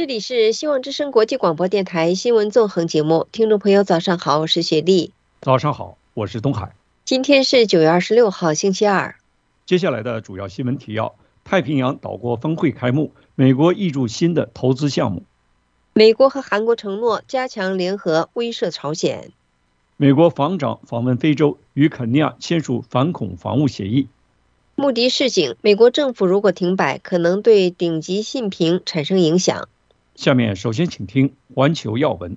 里是希望之声国际广播电台新闻纵横节目，听众朋友早上好，我是雪莉。 早上好，我是东海。 今天是9月26号，星期二。 接下来的主要新闻提要：太平洋岛国峰会开幕，美国挹注新的投资项目。 美国和韩国承诺加强联合威慑朝鲜。 美国防长访问非洲，与肯尼亚签署反恐防务协议。 穆迪示警，美国政府如果停摆，可能对顶级信评产生影响。 下面首先请听环球要闻。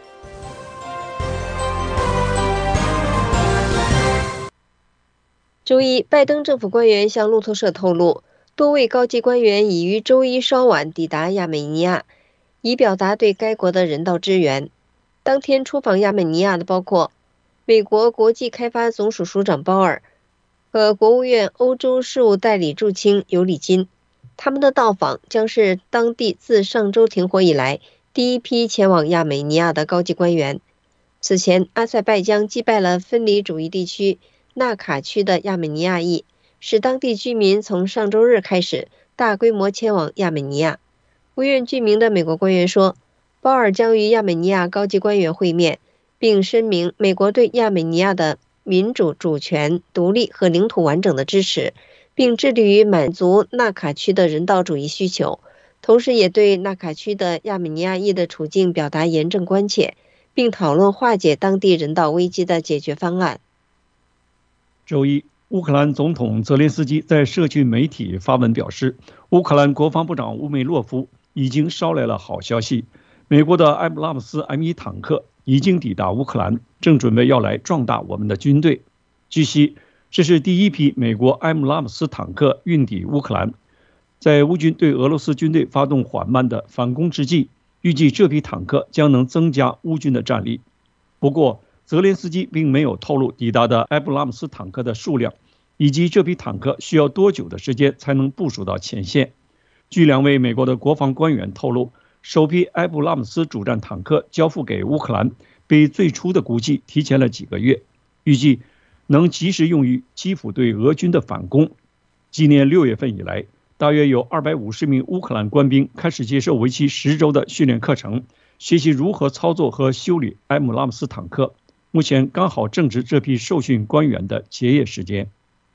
周一，拜登政府官员向路透社透露，多位高级官员已于周一稍晚抵达亚美尼亚，以表达对该国的人道支援。当天出访亚美尼亚的包括美国国际开发总署署长鲍尔和国务院欧洲事务代理驻青尤里金。他们的到访将是当地自上周停火以来第一批前往亚美尼亚的高级官员。此前，阿塞拜疆击败了分离主义地区纳卡区的亚美尼亚裔，使当地居民从上周日开始大规模迁往亚美尼亚。不愿具名的美国官员说，鲍尔将与亚美尼亚高级官员会面，并声明美国对亚美尼亚的民主、主权、独立和领土完整的支持，并致力于满足纳卡区的人道主义需求，同时也对纳卡区的亚美尼亚裔的处境表达严正关切，并讨论化解当地人道危机的解决方案。 周一，乌克兰总统泽连斯基在社区媒体发文表示，乌克兰国防部长乌梅洛夫已经捎来了好消息，美国的埃布拉姆斯 M1 坦克已经抵达乌克兰，正准备要来壮大我们的军队。据悉，这是第一批美国埃姆拉姆斯坦克运抵乌克兰。在乌军对俄罗斯军队发动缓慢的反攻之际，预计这批坦克将能增加乌军的战力。不过，泽连斯基并没有透露抵达的埃布拉姆斯坦克的数量，以及这批坦克需要多久的时间才能部署到前线。据2位美国的国防官员透露，首批埃布拉姆斯主战坦克交付给乌克兰，比最初的估计提前了几个月，预计能及时用于基辅对俄军的反攻。今年6月份以来，大约有250名乌克兰官兵开始接受为期10周的训练课程，学习如何操作和修理埃姆拉姆斯坦克。目前刚好正值这批受训官员的结业时间。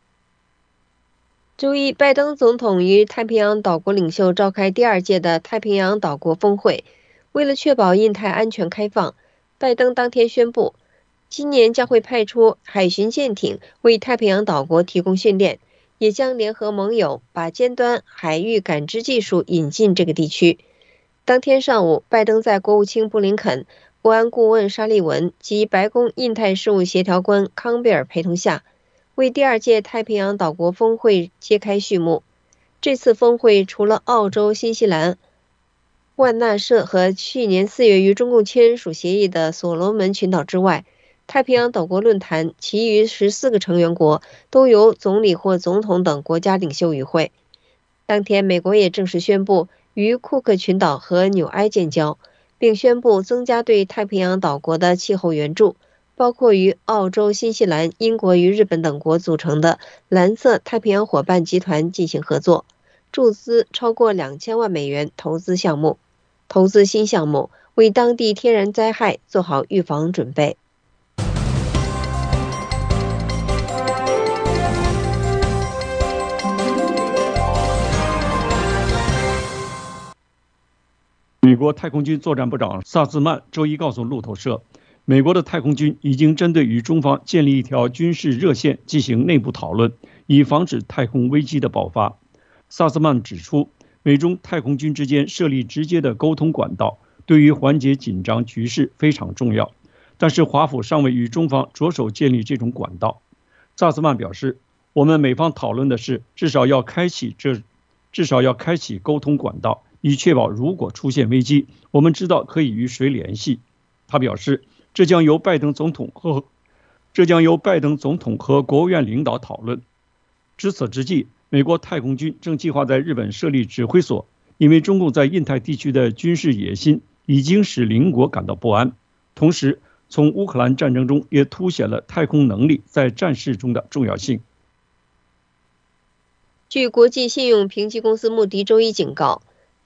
周一，拜登总统与太平洋岛国领袖召开第2届的太平洋岛国峰会。为了确保印太安全开放，拜登当天宣布，今年将会派出海巡舰艇为太平洋岛国提供训练，也将联合盟友把尖端海域感知技术引进这个地区。当天上午，拜登在国务卿布林肯、国安顾问沙利文及白宫印太事务协调官康贝尔陪同下，为第2届太平洋岛国峰会揭开序幕。这次峰会除了澳洲、新西兰、万纳社和去年4月与中共签署协议的所罗门群岛之外，太平洋岛国论坛其余14个成员国都由总理或总统等国家领袖与会。当天，美国也正式宣布与库克群岛和纽埃建交，并宣布增加对太平洋岛国的气候援助，包括与澳洲、新西兰、英国与日本等国组成的蓝色太平洋伙伴集团进行合作，注资超过2000万美元投资新项目，为当地天然灾害做好预防准备。 美国太空军作战部长萨兹曼周一告诉路透社，美国的太空军已经针对与中方建立一条军事热线进行内部讨论，以防止太空危机的爆发。萨兹曼指出，美中太空军之间设立直接的沟通管道，对于缓解紧张局势非常重要，但是华府尚未与中方着手建立这种管道。萨兹曼表示，我们美方讨论的是至少要开启沟通管道，以确保如果出现危机，我们知道可以与谁联系。他表示，这将由拜登总统和国务院领导讨论。值此之际，美国太空军正计划在日本设立指挥所，因为中共在印太地区的军事野心已经使邻国感到不安。同时，从乌克兰战争中也凸显了太空能力在战事中的重要性。 据国际信用评级公司穆迪周一警告，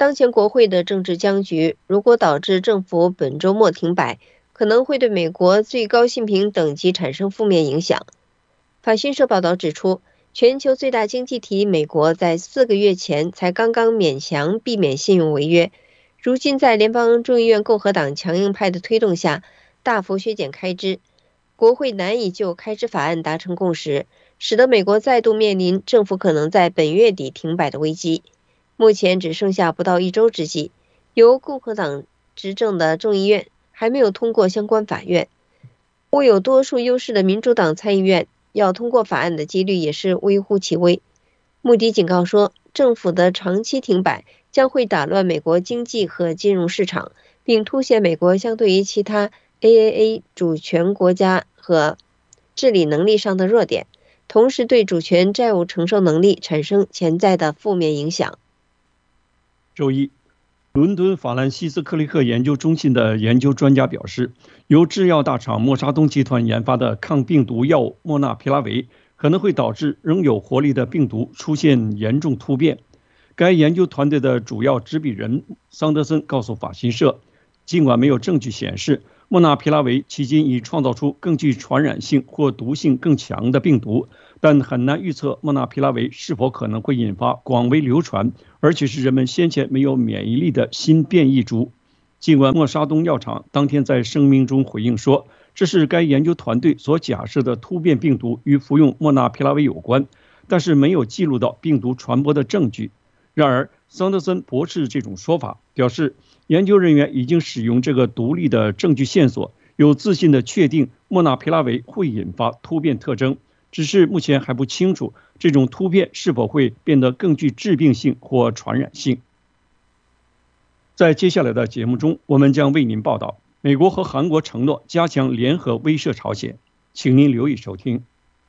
当前国会的政治僵局如果导致政府本周末停摆，可能会对美国最高信评等级产生负面影响。法新社报道指出，全球最大经济体美国在4个月前才刚刚勉强避免信用违约，如今在联邦众议院共和党强硬派的推动下，大幅削减开支，国会难以就开支法案达成共识，使得美国再度面临政府可能在本月底停摆的危机。目前只剩下不到1周之际，由共和党执政的众议院还没有通过相关法院，握有多数优势的民主党参议院要通过法案的几率也是微乎其微。穆迪警告说，政府的长期停摆将会打乱美国经济和金融市场，并凸显美国相对于其他 AAA 主权国家和治理能力上的弱点，同时对主权债务承受能力产生潜在的负面影响。 周一，伦敦法兰西斯克利克研究中心的研究专家表示，由制药大厂默沙东集团研发的抗病毒药物莫纳皮拉韦可能会导致仍有活力的病毒出现严重突变。该研究团队的主要执笔人桑德森告诉法新社，尽管没有证据显示莫纳皮拉韦迄今已创造出更具传染性或毒性更强的病毒，但很难预测莫纳皮拉韦是否可能会引发广为流传，而且是人们先前没有免疫力的新变异株。尽管默沙东药厂当天在声明中回应说，这是该研究团队所假设的突变病毒与服用莫纳皮拉韦有关，但是没有记录到病毒传播的证据。然而，桑德森驳斥这种说法，表示研究人员已经使用这个独立的证据线索，有自信地确定莫纳皮拉韦会引发突变特征，只是目前还不清楚这种突变是否会变得更具致病性或传染性。在接下来的节目中，我们将为您报道美国和韩国承诺加强联合威慑朝鲜，请您留意收听。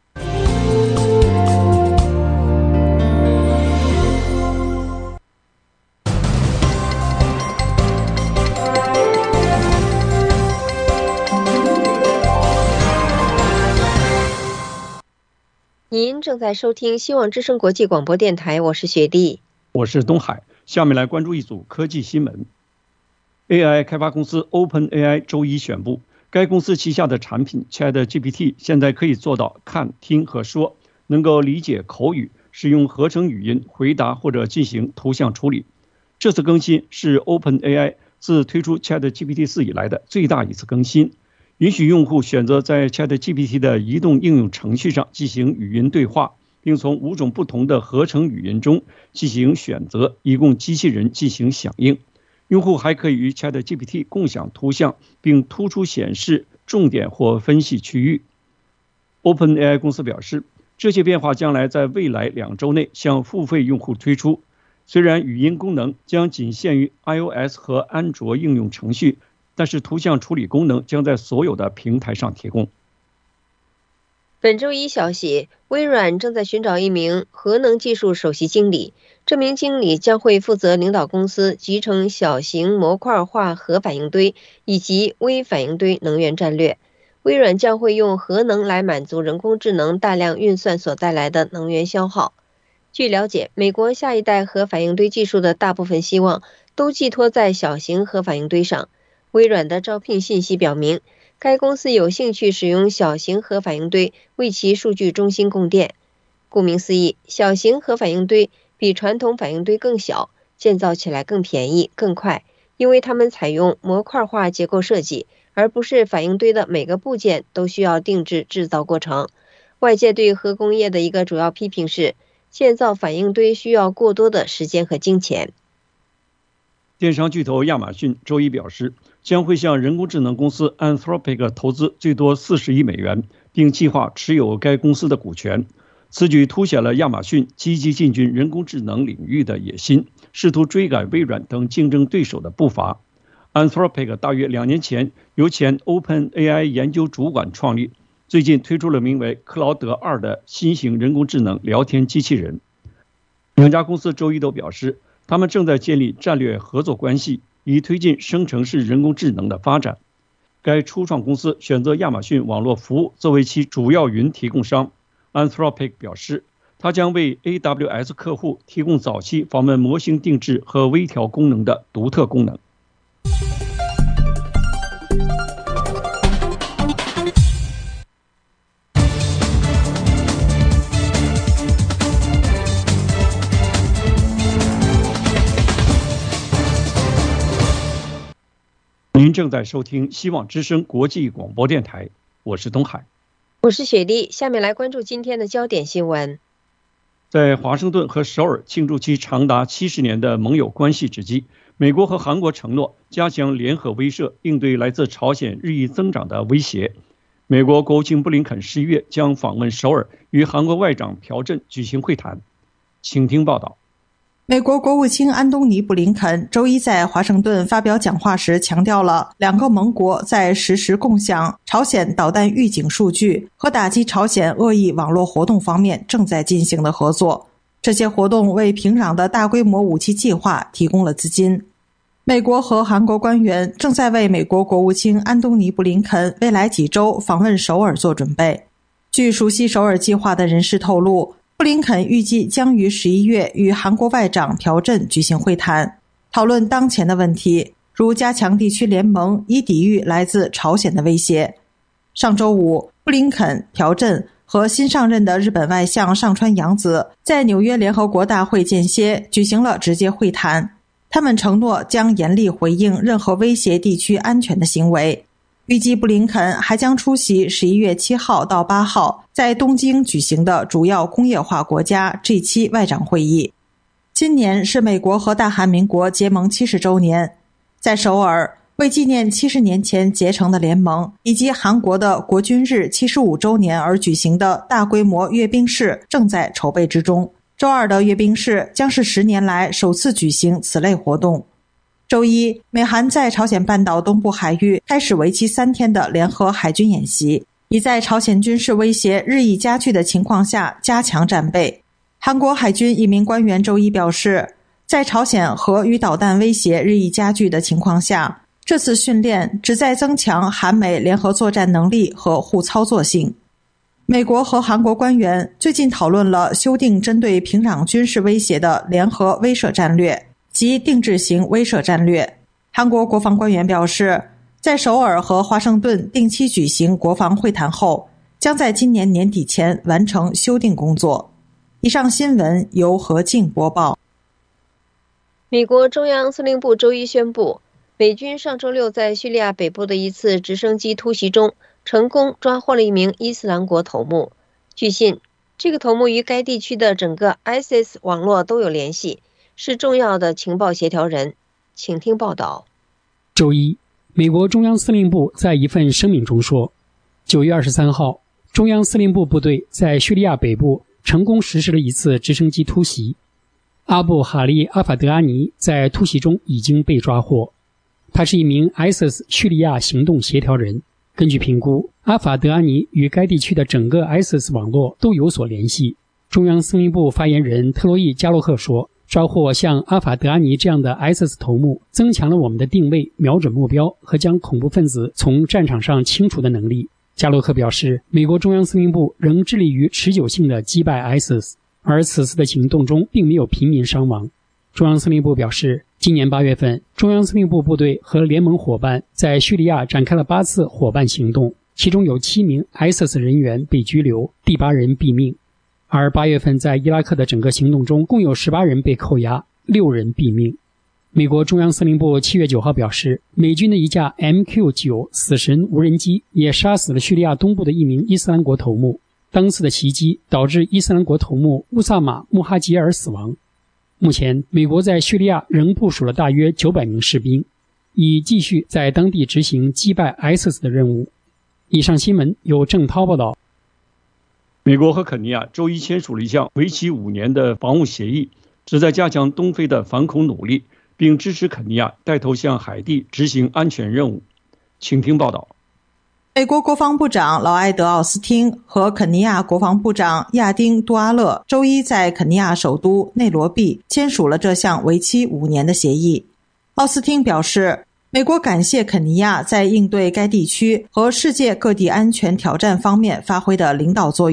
您正在收听希望之声国际广播电台，我是雪莉， 我是东海。下面来关注一组科技新闻。AI 开发公司 OpenAI 周一宣布，该公司旗下的产品 ChatGPT 现在可以做到看、听和说，能够理解口语，使用合成语音回答或者进行图像处理。这次更新是 OpenAI 自推出 ChatGPT 4以来的最大一次更新，允许用户选择在 ChatGPT 的移动应用程序上进行语音对话，并从5种不同的合成语音中进行选择，以供机器人进行响应。用户还可以与 ChatGPT 共享图像，并突出显示重点或分析区域。OpenAI 公司表示，这些变化将来在未来2周内向付费用户推出。虽然语音功能将仅限于 iOS 和安卓应用程序，但是图像处理功能将在所有的平台上提供。 本周一消息，微软正在寻找一名核能技术首席经理，这名经理将会负责领导公司集成小型模块化核反应堆以及微反应堆能源战略。微软将会用核能来满足人工智能大量运算所带来的能源消耗。据了解，美国下一代核反应堆技术的大部分希望都寄托在小型核反应堆上。微软的招聘信息表明，该公司有兴趣使用小型核反应堆为其数据中心供电。顾名思义，小型核反应堆比传统反应堆更小，建造起来更便宜、更快，因为它们采用模块化结构设计，而不是反应堆的每个部件都需要定制制造过程。外界对核工业的一个主要批评是，建造反应堆需要过多的时间和金钱。 电商巨头亚马逊周一表示，将会向人工智能公司 Anthropic 投资最多40亿美元，并计划持有该公司的股权。此举凸显了亚马逊积极进军人工智能领域的野心，试图追赶微软等竞争对手的步伐。Anthropic 大约2年前由前 OpenAI 研究主管创立，最近推出了名为克劳德2的新型人工智能聊天机器人。两家公司周一都表示，他们正在建立战略合作关系，以推进生成式人工智能的发展。该初创公司选择亚马逊网络服务作为其主要云提供商。Anthropic 表示， 它将为 AWS 客户提供早期访问模型定制和微调功能的独特功能。您正在收听希望之声国际广播电台，我是东海， 我是雪莉。下面来关注今天的焦点新闻。 在华盛顿和首尔庆祝其长达70年的盟友关系之际，美国和韩国承诺加强联合威慑，应对来自朝鲜日益增长的威胁。美国国务卿布林肯11月将访问首尔，与韩国外长朴振举行会谈。请听报道。 美国国务卿安东尼·布林肯周一在华盛顿发表讲话时强调了两个盟国在实时共享朝鲜导弹预警数据和打击朝鲜恶意网络活动方面正在进行的合作。这些活动为平壤的大规模武器计划提供了资金。美国和韩国官员正在为美国国务卿安东尼·布林肯未来几周访问首尔做准备。据熟悉首尔计划的人士透露，布林肯预计将于11月与韩国外长朴振举行会谈，讨论当前的问题，如加强地区联盟以抵御来自朝鲜的威胁。上周五，布林肯、朴振和新上任的日本外相上川洋子在纽约联合国大会间歇举行了直接会谈，他们承诺将严厉回应任何威胁地区安全的行为。预计布林肯还将出席11月7号到8号在东京举行的主要工业化国家 G7 外长会议。今年是美国和大韩民国结盟70周年，在首尔，为纪念70年前结成的联盟以及韩国的国军日75周年而举行的大规模阅兵式正在筹备之中。周二的阅兵式将是10年来首次举行此类活动。周一，美韩在朝鲜半岛东部海域开始为期3天的联合海军演习，以在朝鲜军事威胁日益加剧的情况下加强战备。韩国海军一名官员周一表示，在朝鲜核与导弹威胁日益加剧的情况下，这次训练旨在增强韩美联合作战能力和互操作性。美国和韩国官员最近讨论了修订针对平壤军事威胁的联合威慑战略及定制型威慑战略。韩国国防官员表示，在首尔和华盛顿定期举行国防会谈后，将在今年年底前完成修订工作。以上新闻由何静播报。 美国中央司令部周一宣布，美军上周六在叙利亚北部的一次直升机突袭中，成功抓获了一名伊斯兰国头目。据信，这个头目与该地区的整个 ISIS 网络都有联系，是重要的情报协调人。请听报道。 周一，美国中央司令部在一份声明中说，9月23号，中央司令部部队在叙利亚北部成功实施了一次直升机突袭。阿布哈利·阿法德阿尼在突袭中已经被抓获，他是一名 ISIS 叙利亚行动协调人。根据评估，阿法德阿尼与该地区的整个 ISIS 网络都有所联系。中央司令部发言人特洛伊·加洛克说，抓获像阿法德阿尼这样的 ISIS 头目，增强了我们的定位、瞄准目标和将恐怖分子从战场上清除的能力。加洛克表示，美国中央司令部仍致力于持久性的击败 ISIS， 而此次的行动中并没有平民伤亡。中央司令部表示，今年8月份，中央司令部部队和联盟伙伴在叙利亚展开了8次伙伴行动，其中有7名 ISIS 人员被拘留，第8人毙命。而8月份在伊拉克的整个行动中，共有18人被扣押，6人毙命。美国中央司令部7月9号表示，美军的一架 MQ-9 死神无人机也杀死了叙利亚东部的一名伊斯兰国头目。当次的袭击导致伊斯兰国头目乌萨马·穆哈吉尔死亡。目前，美国在叙利亚仍部署了大约900名士兵，以继续在当地执行击败 ISIS 的任务。以上新闻由郑涛报道。 美国和肯尼亚周一签署了一项为期5年的防务协议，旨在加强东非的反恐努力，并支持肯尼亚带头向海地执行安全任务。请听报道。 美国国防部长劳埃德·奥斯汀和肯尼亚国防部长亚丁·杜阿勒周一在肯尼亚首都内罗毕签署了这项为期5年的协议。奥斯汀表示，美国感谢肯尼亚在应对该地区和世界各地安全挑战方面发挥的领导作用，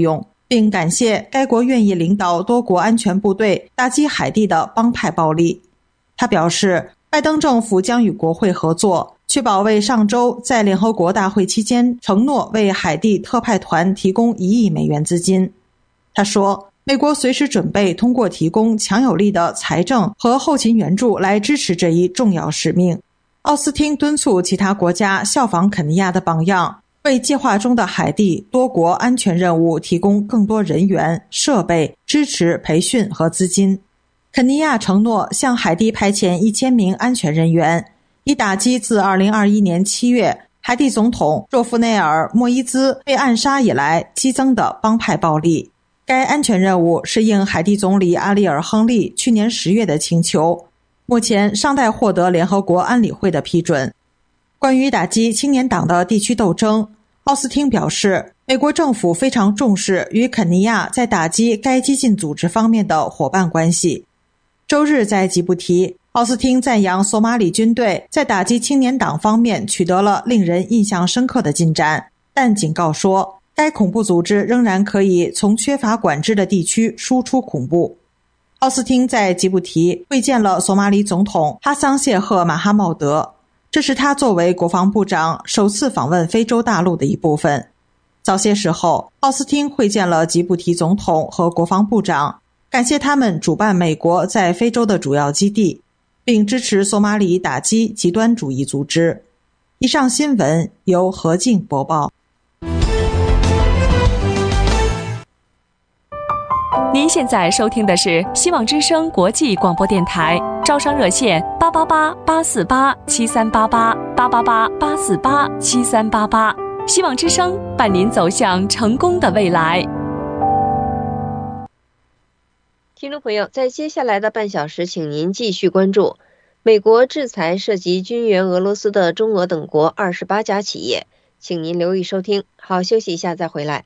并感谢该国愿意领导多国安全部队打击海地的帮派暴力。他表示，拜登政府将与国会合作，确保为上周在联合国大会期间承诺为海地特派团提供1亿美元资金。他说，美国随时准备通过提供强有力的财政和后勤援助来支持这一重要使命。奥斯汀敦促其他国家效仿肯尼亚的榜样，为计划中的海地多国安全任务提供更多人员、设备、支持、培训和资金。肯尼亚承诺向海地派遣1000名安全人员，以打击自2021年7月海地总统若夫内尔·莫伊兹被暗杀以来激增的帮派暴力。该安全任务是应海地总理阿里尔·亨利去年10月的请求，目前尚待获得联合国安理会的批准。关于打击青年党的地区斗争，奥斯汀表示，美国政府非常重视与肯尼亚在打击该激进组织方面的伙伴关系。周日在吉布提，奥斯汀赞扬索马里军队在打击青年党方面取得了令人印象深刻的进展，但警告说，该恐怖组织仍然可以从缺乏管制的地区输出恐怖。奥斯汀在吉布提会见了索马里总统哈桑谢赫马哈茂德，这是他作为国防部长首次访问非洲大陆的一部分。早些时候，奥斯汀会见了吉布提总统和国防部长，感谢他们主办美国在非洲的主要基地，并支持索马里打击极端主义组织。以上新闻由何静播报。 您现在收听的是希望之声国际广播电台，招商热线888-848-7388，888-848-7388，希望之声伴您走向成功的未来。 听众朋友，在接下来的半小时，请您继续关注美国制裁涉及军援俄罗斯的中俄等国28家企业，请您留意收听。好，休息一下再回来。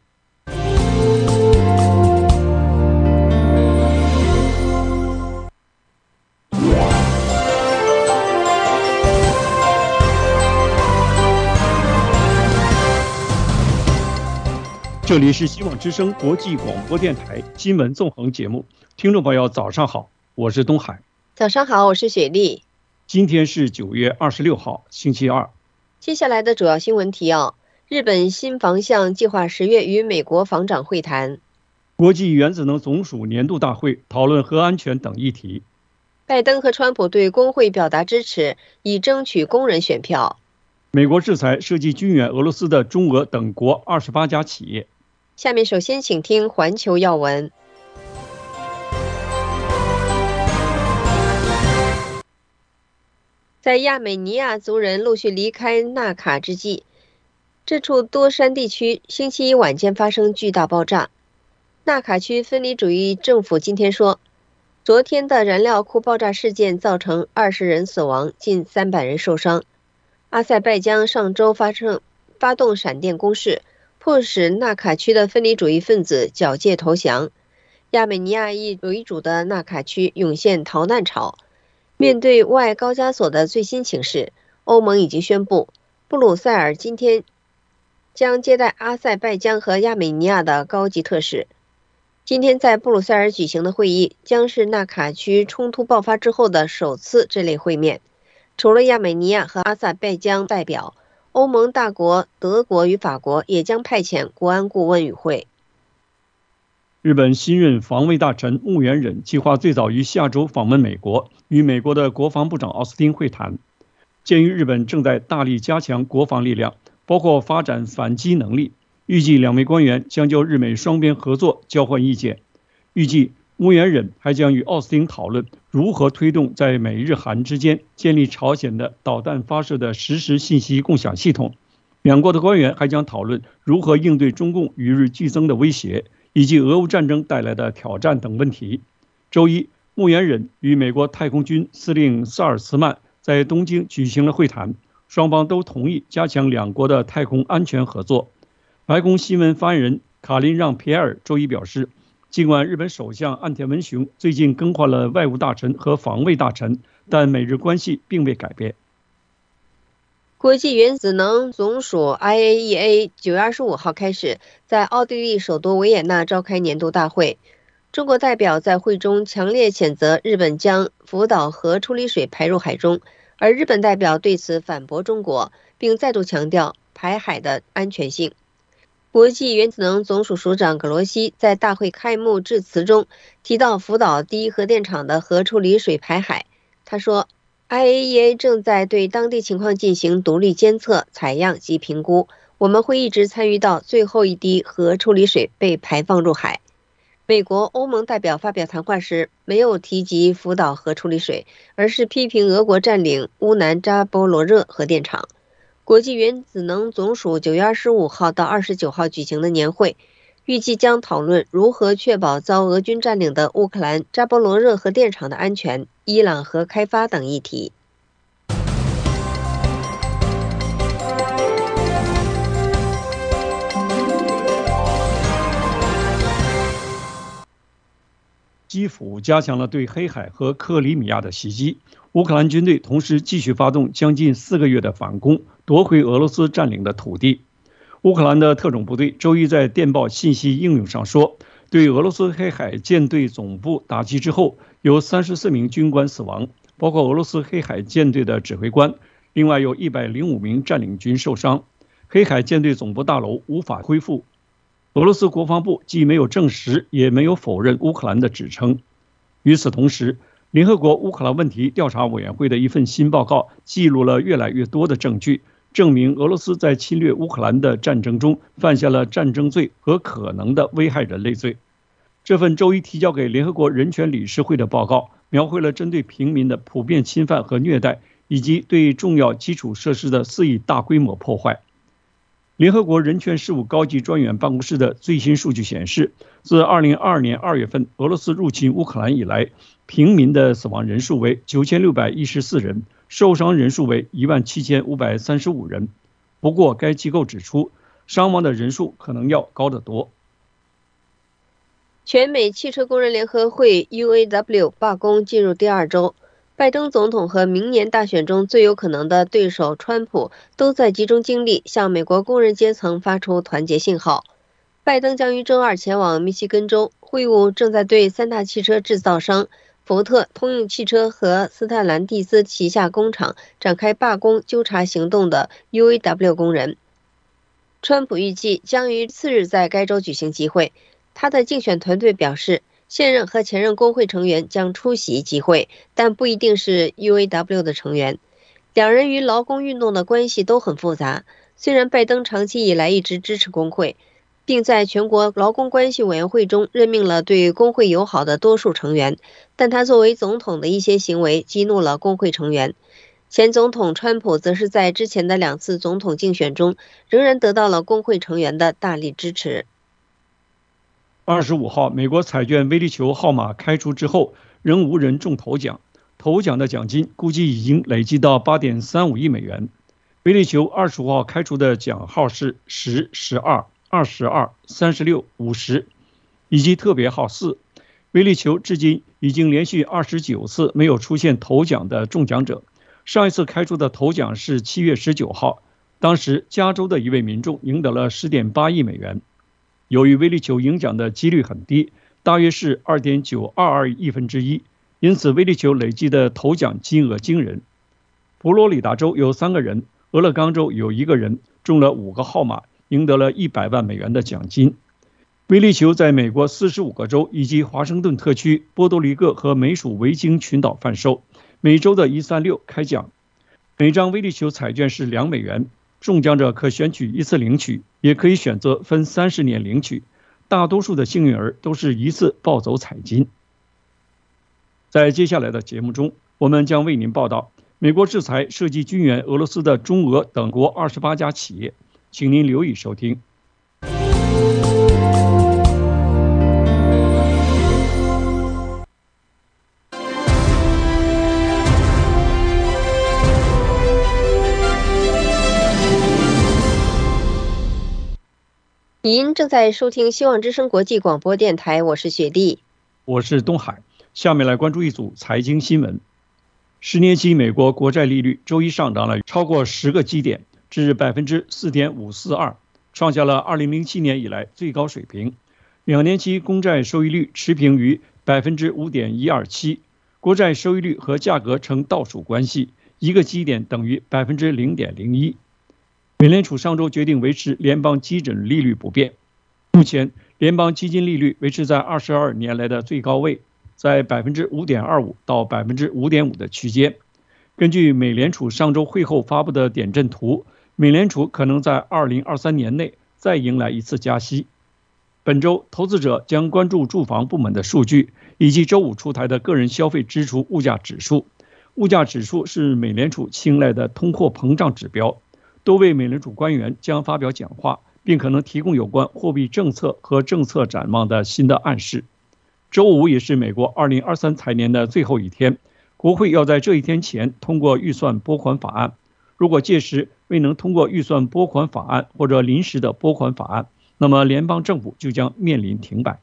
这里是希望之声国际广播电台新闻纵横节目，听众朋友早上好，我是东海。 早上好，我是雪莉。 今天是9月26号，星期二。 接下来的主要新闻提要：日本新防相计划10月与美国防长会谈； 国际原子能总署年度大会讨论核安全等议题； 拜登和川普对工会表达支持，以争取工人选票； 美国制裁涉及军援俄罗斯的中俄等国28家企业。 下面首先请听环球要闻。在亚美尼亚族人陆续离开纳卡之际，这处多山地区星期一晚间发生巨大爆炸。纳卡区分离主义政府今天说，昨天的燃料库爆炸事件造成20人死亡，近300人受伤。阿塞拜疆上周发动闪电攻势，迫使纳卡区的分离主义分子缴械投降。亚美尼亚裔为主的纳卡区涌现逃难潮。面对外高加索的最新情势，欧盟已经宣布，布鲁塞尔今天将接待阿塞拜疆和亚美尼亚的高级特使。今天在布鲁塞尔举行的会议将是纳卡区冲突爆发之后的首次这类会面。除了亚美尼亚和阿塞拜疆代表，欧盟大国德国与法国也将派遣国安顾问与会。 日本新任防卫大臣木原忍计划最早于下周访问美国，与美国的国防部长奥斯汀会谈。鉴于日本正在大力加强国防力量，包括发展反击能力，预计两位官员将就日美双边合作交换意见。预计木原忍还将与奥斯汀讨论如何推动在美日韩之间建立朝鲜的导弹发射的实时信息共享系统。两国的官员还将讨论如何应对中共与日俱增的威胁，以及俄乌战争带来的挑战等问题。周一，木原忍与美国太空军司令萨尔茨曼在东京举行了会谈，双方都同意加强两国的太空安全合作。白宫新闻发言人卡琳让皮埃尔周一表示，尽管日本首相岸田文雄最近更换了外务大臣和防卫大臣，但美日关系并未改变。 国际原子能总署 IAEA 9月25号开始在奥地利首都维也纳召开年度大会。中国代表在会中强烈谴责日本将福岛核处理水排入海中，而日本代表对此反驳中国，并再度强调排海的安全性。国际原子能总署署长葛罗西在大会开幕致辞中提到福岛第一核电厂的核处理水排海。他说， IAEA 正在对当地情况进行独立监测、采样及评估，我们会一直参与到最后一滴核处理水被排放入海。美国、欧盟代表发表谈话时没有提及福岛核处理水，而是批评俄国占领乌南扎波罗热核电厂。国际原子能总署9月25号到29号举行的年会，预计将讨论如何确保遭俄军占领的乌克兰扎波罗热核电厂的安全、伊朗核开发等议题。 基辅加强了对黑海和克里米亚的袭击，乌克兰军队同时继续发动将近4个月的反攻，夺回俄罗斯占领的土地。乌克兰的特种部队周一在电报信息应用上说，对俄罗斯黑海舰队总部打击之后，有34名军官死亡，包括俄罗斯黑海舰队的指挥官，另外有105名占领军受伤。黑海舰队总部大楼无法恢复。俄罗斯国防部既没有证实，也没有否认乌克兰的指称。与此同时，联合国乌克兰问题调查委员会的一份新报告记录了越来越多的证据，证明俄罗斯在侵略乌克兰的战争中犯下了战争罪和可能的危害人类罪。这份周一提交给联合国人权理事会的报告，描绘了针对平民的普遍侵犯和虐待，以及对重要基础设施的肆意大规模破坏。联合国人权事务高级专员办公室的最新数据显示，自2022年2月份俄罗斯入侵乌克兰以来，平民的死亡人数为9614人，受伤人数为17535人。不过，该机构指出，伤亡的人数可能要高得多。 全美汽车工人联合会 UAW 罢工进入第2周。拜登总统和明年大选中最有可能的对手川普都在集中精力向美国工人阶层发出团结信号。拜登将于周二前往密西根州，会晤正在对3大汽车制造商福特、通用汽车和斯特兰蒂斯旗下工厂展开罢工纠察行动的 UAW 工人。川普预计将于次日在该州举行集会，他的竞选团队表示，现任和前任工会成员将出席集会，但不一定是 UAW 的成员。两人与劳工运动的关系都很复杂，虽然拜登长期以来一直支持工会，并在全国劳工关系委员会中任命了对工会友好的多数成员，但他作为总统的一些行为激怒了工会成员。前总统川普则是在之前的2次总统竞选中仍然得到了工会成员的大力支持。 25号，美国彩券威力球号码开出之后，仍无人中头奖。头奖的奖金估计已经累计到8.35亿美元。威力球25号开出的奖号是10、12、22、36、50，以及特别号4。威力球至今已经连续29次没有出现头奖的中奖者。上一次开出的头奖是7月19号，当时加州的一位民众赢得了10.8亿美元。由于威力球赢奖的几率很低，大约是2.922亿分之一，因此威力球累计的头奖金额惊人。佛罗里达州有3个人，俄勒冈州有1个人中了5个号码，赢得了100万美元的奖金。威力球在美国45个州以及华盛顿特区、波多黎各和美属维京群岛贩售，每周的136开奖。每张威力球彩券是2美元，中奖者可选取一次领取，也可以选择分30年领取。大多数的幸运儿都是一次抱走彩金。在接下来的节目中，我们将为您报道美国制裁涉及军援俄罗斯的中俄等国28家企业，请您留意收听。 您正在收听希望之声国际广播电台，我是雪莉， 我是东海。下面来关注一组财经新闻。 10年期美国国债利率周一上涨了超过10个基点，至 4.542%， 创下了2007年以来最高水平。2年期公债收益率持平于 5.127%， 国债收益率和价格呈倒数关系，1个基点等于 0.01%。 美联储上周决定维持联邦基准利率不变，目前联邦基金利率维持在22年来的最高位，在 5.25% 到 5.5% 的区间。根据美联储上周会后发布的点阵图，美联储可能在2023年内再迎来一次加息。本周投资者将关注住房部门的数据，以及周五出台的个人消费支出物价指数。物价指数是美联储青睐的通货膨胀指标。多位美联储官员将发表讲话，并可能提供有关货币政策和政策展望的新的暗示。周五也是美国2023财年的最后一天，国会要在这一天前通过预算拨款法案。如果届时未能通过预算拨款法案或者临时的拨款法案，那么联邦政府就将面临停摆。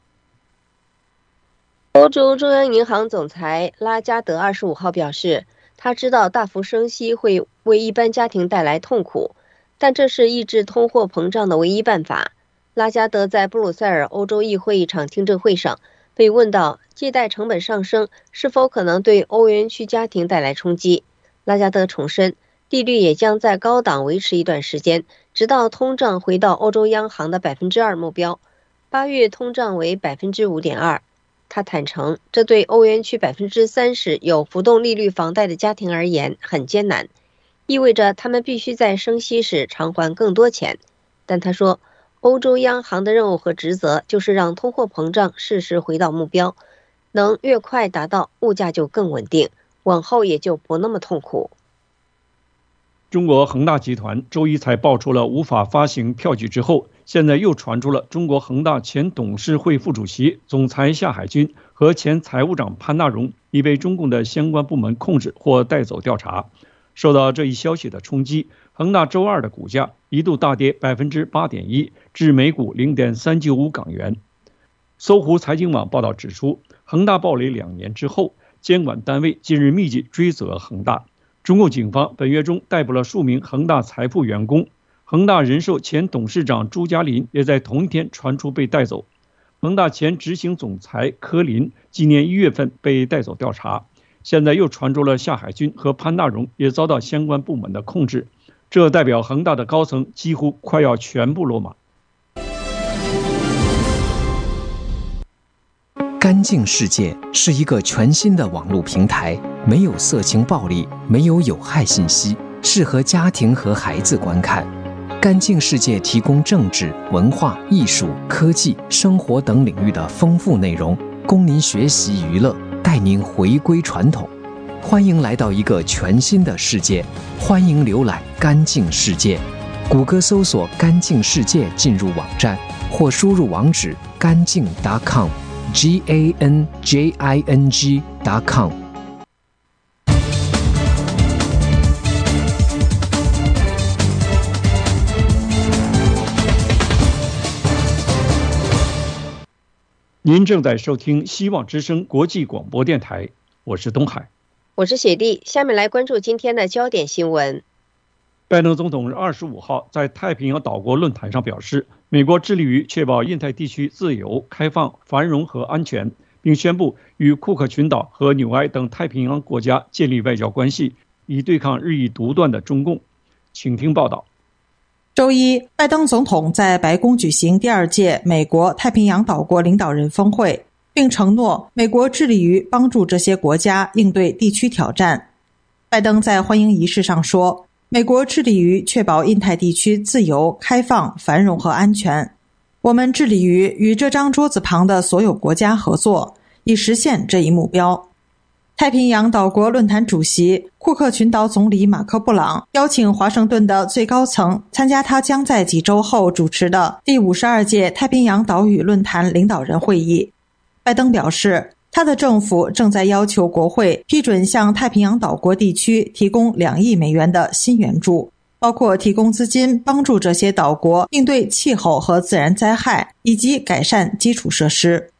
欧洲中央银行总裁拉加德25号表示，他知道大幅升息会为一般家庭带来痛苦，但这是抑制通货膨胀的唯一办法。拉加德在布鲁塞尔欧洲议会一场听证会上被问到借贷成本上升是否可能对欧元区家庭带来冲击，拉加德重申，利率也将在高档维持一段时间，直到通胀回到欧洲央行的 2% 目标。8月通胀为 5.2%。他坦诚，这对欧元区 30% 有浮动利率房贷的家庭而言很艰难，意味着他们必须在升息时偿还更多钱。但他说，欧洲央行的任务和职责就是让通货膨胀适时回到目标，能越快达到，物价就更稳定，往后也就不那么痛苦。 中国恒大集团周一才爆出了无法发行票据之后，现在又传出了中国恒大前董事会副主席、总裁夏海军和前财务长潘大荣已被中共的相关部门控制或带走调查。受到这一消息的冲击，恒大周二的股价一度大跌 8.1%， 至每股 0.395 港元。搜狐财经网报道指出，恒大暴雷2年之后，监管单位近日密集追责恒大。中共警方本月中逮捕了数名恒大财富员工，恒大人寿前董事长朱家林也在同一天传出被带走。恒大前执行总裁柯林今年1月份被带走调查，现在又传出了夏海军和潘大荣也遭到相关部门的控制，这代表恒大的高层几乎快要全部落马。 干净世界是一个全新的网络平台，没有色情暴力，没有有害信息，适合家庭和孩子观看。干净世界提供政治、文化、艺术、科技、生活等领域的丰富内容，供您学习娱乐，带您回归传统。欢迎来到一个全新的世界，欢迎浏览干净世界。谷歌搜索干净世界进入网站，或输入网址干净 .com。ganjing.com。 您正在收听希望之声国际广播电台，我是东海， 我是雪莉。下面来关注今天的焦点新闻。 拜登总统25号在太平洋岛国论坛上表示，美国致力于确保印太地区自由、开放、繁荣和安全，并宣布与库克群岛和纽埃等太平洋国家建立外交关系，以对抗日益独断的中共。请听报道。 周一，拜登总统在白宫举行第2届美国太平洋岛国领导人峰会，并承诺美国致力于帮助这些国家应对地区挑战。拜登在欢迎仪式上说，美国致力于确保印太地区自由、开放、繁荣和安全。我们致力于与这张桌子旁的所有国家合作，以实现这一目标。太平洋岛国论坛主席、库克群岛总理马克·布朗邀请华盛顿的最高层参加他将在几周后主持的第52届太平洋岛屿论坛领导人会议。拜登表示，他的政府正在要求国会批准向太平洋岛国地区提供2亿美元的新援助，包括提供资金帮助这些岛国应对气候和自然灾害，以及改善基础设施。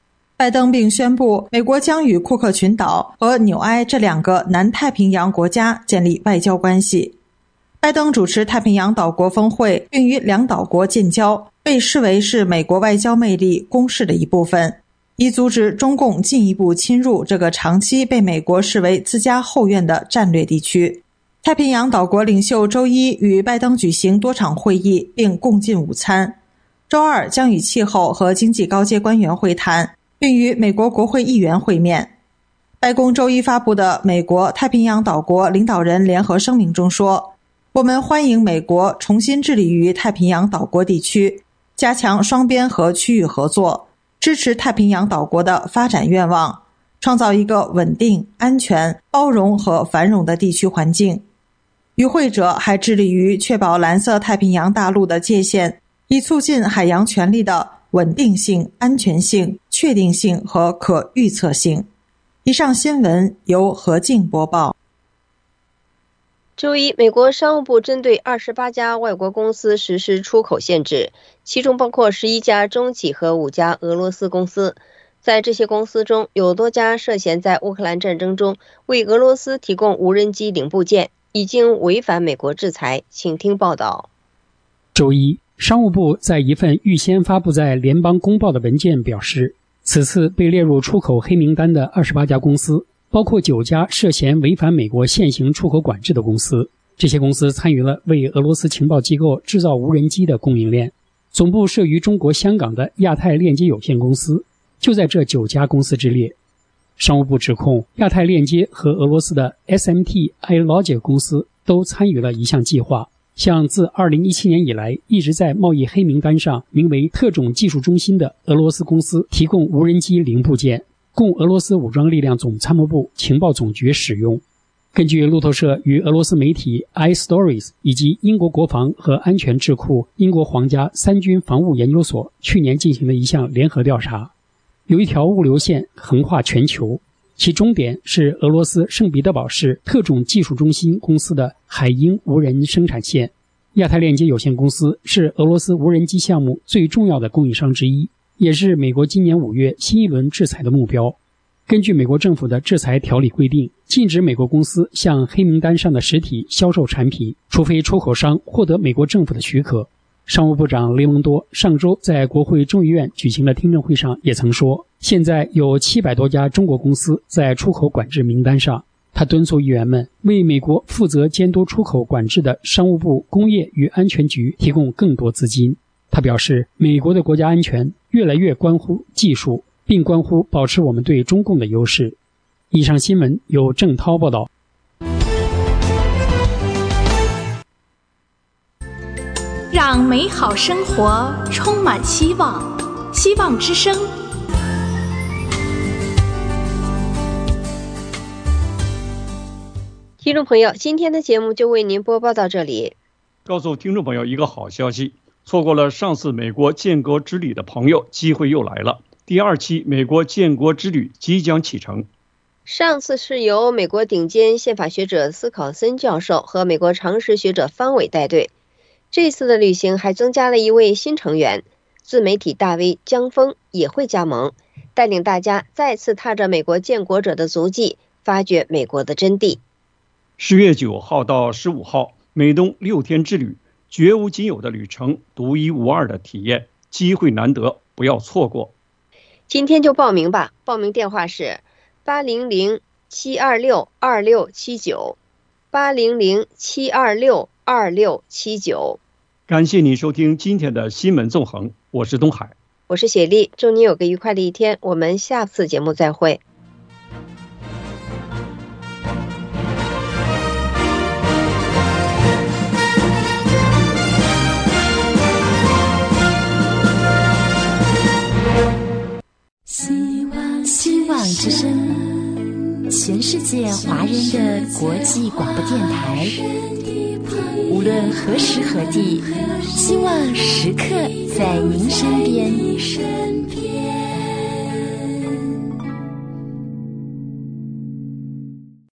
拜登并宣布，美国将与库克群岛和纽埃这2个南太平洋国家建立外交关系。拜登主持太平洋岛国峰会，并与2岛国建交，被视为是美国外交魅力攻势的一部分，以阻止中共进一步侵入这个长期被美国视为自家后院的战略地区。太平洋岛国领袖周一与拜登举行多场会议，并共进午餐。周二将与气候和经济高阶官员会谈，并与美国国会议员会面。白宫周一发布的美国太平洋岛国领导人联合声明中说，我们欢迎美国重新致力于太平洋岛国地区，加强双边和区域合作，支持太平洋岛国的发展愿望，创造一个稳定、安全、包容和繁荣的地区环境。与会者还致力于确保蓝色太平洋大陆的界限，以促进海洋权利的稳定性、安全性、确定性和可预测性。以上新闻由何静播报。 周一，美国商务部针对28家外国公司实施出口限制，其中包括11家中企和5家俄罗斯公司。在这些公司中，有多家涉嫌在乌克兰战争中为俄罗斯提供无人机零部件，已经违反美国制裁。请听报道。 周一，商务部在一份预先发布在联邦公报的文件表示，此次被列入出口黑名单的28家公司，包括9家涉嫌违反美国现行出口管制的公司。这些公司参与了为俄罗斯情报机构制造无人机的供应链。总部设于中国香港的亚太链接有限公司就在这9家公司之列。商务部指控亚太链接和俄罗斯的 SMT iLogic 公司都参与了一项计划，向自2017年以来一直在贸易黑名单上名为特种技术中心的俄罗斯公司提供无人机零部件，供俄罗斯武装力量总参谋部情报总局使用。根据路透社与俄罗斯媒体 iStories 以及英国国防和安全智库英国皇家三军防务研究所去年进行的一项联合调查，有一条物流线横跨全球，其终点是俄罗斯圣彼得堡市特种技术中心公司的海鹰无人生产线。亚太链接有限公司是俄罗斯无人机项目最重要的供应商之一，也是美国今年5月新一轮制裁的目标。根据美国政府的制裁条例规定，禁止美国公司向黑名单上的实体销售产品，除非出口商获得美国政府的许可。商务部长雷蒙多上周在国会众议院举行的听证会上也曾说，现在有700多家中国公司在出口管制名单上。他敦促议员们为美国负责监督出口管制的商务部工业与安全局提供更多资金。他表示，美国的国家安全越来越关乎技术，并关乎保持我们对中共的优势。以上新闻由郑涛报道。 让美好生活充满希望，希望之声。 听众朋友，今天的节目就为您播报到这里。 告诉听众朋友一个好消息，错过了上次美国建国之旅的朋友，机会又来了。第2期美国建国之旅即将启程。 上次是由美国顶尖宪法学者斯考森教授和美国常识学者方伟带队，这次的旅行还增加了一位新成员，自媒体大 V 江峰也会加盟，带领大家再次踏着美国建国者的足迹，发掘美国的真谛。 10月9号到15号，美东6天之旅，绝无仅有的旅程，独一无二的体验，机会难得，不要错过。 今天就报名吧，报名电话是800-726-2679 800-726-2679。 感谢你收听今天的新闻纵横，我是东海， 我是雪莉，祝你有个愉快的一天，我们下次节目再会。 希望之声，全世界华人的国际广播电台。无论何时何地，希望时刻在您身边。